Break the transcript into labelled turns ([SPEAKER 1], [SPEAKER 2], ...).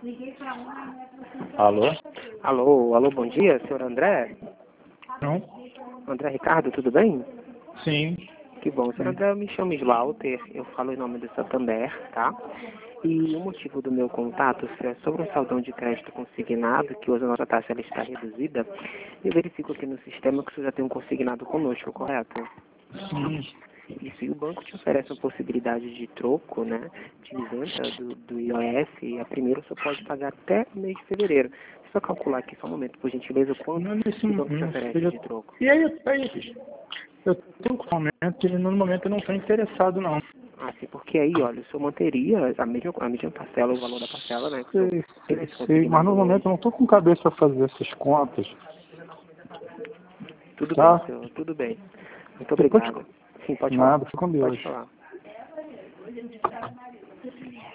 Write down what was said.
[SPEAKER 1] Alô?
[SPEAKER 2] Alô, bom dia, senhor André?
[SPEAKER 1] Não?
[SPEAKER 2] André Ricardo, tudo bem?
[SPEAKER 1] Sim.
[SPEAKER 2] Que bom, senhor André, eu me chamo Slaughter, eu falo em nome do Santander, tá? E o motivo do meu contato é sobre um saldão de crédito consignado, que hoje a nossa taxa ela está reduzida. Eu verifico aqui no sistema que o senhor já tem um consignado conosco, correto?
[SPEAKER 1] Sim.
[SPEAKER 2] Isso, e o banco te oferece uma possibilidade de troco, né, de isenta do IOF, e a primeira você pode pagar até o mês de fevereiro. Deixa eu calcular aqui só um momento, por gentileza, quanto
[SPEAKER 1] Não, nesse
[SPEAKER 2] o banco te
[SPEAKER 1] não
[SPEAKER 2] oferece
[SPEAKER 1] seja...
[SPEAKER 2] de troco.
[SPEAKER 1] E aí, eu tenho um momento, ele no momento eu não estou interessado, não.
[SPEAKER 2] Assim, porque aí, olha, o senhor manteria a mesma parcela, o valor da parcela, né, que o senhor teve esse
[SPEAKER 1] Sei, mas no
[SPEAKER 2] consignado
[SPEAKER 1] momento
[SPEAKER 2] hoje.
[SPEAKER 1] eu não estou com cabeça para fazer essas contas,
[SPEAKER 2] Tudo bem,
[SPEAKER 1] tá?
[SPEAKER 2] senhor, tudo bem. Muito
[SPEAKER 1] Depois,
[SPEAKER 2] obrigado. Sim, pode falar.
[SPEAKER 1] nada, fica com Deus.
[SPEAKER 2] Pode falar.